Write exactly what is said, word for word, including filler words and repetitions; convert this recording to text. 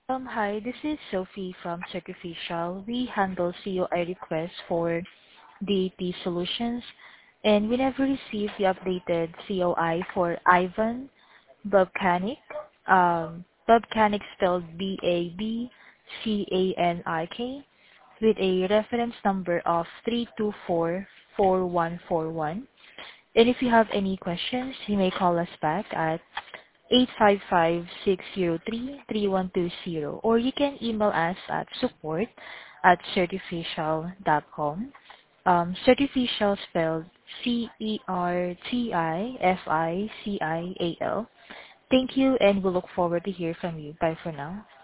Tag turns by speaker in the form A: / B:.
A: Um, hi, this is Sophie from Sacrificial. We handle C O I requests for D A T Solutions, and we never received the updated C O I for Ivan Babkanik. Um, Babkanik spelled B A B C A N I K with a reference number of three two four four one four one. And if you have any questions, you may call us back at eight five five, six zero three, three one two zero, or you can email us at support at certificial dot com. Um, Certificial spelled C E R T I F I C I A L. Thank you, and we look forward to hear from you. Bye for now.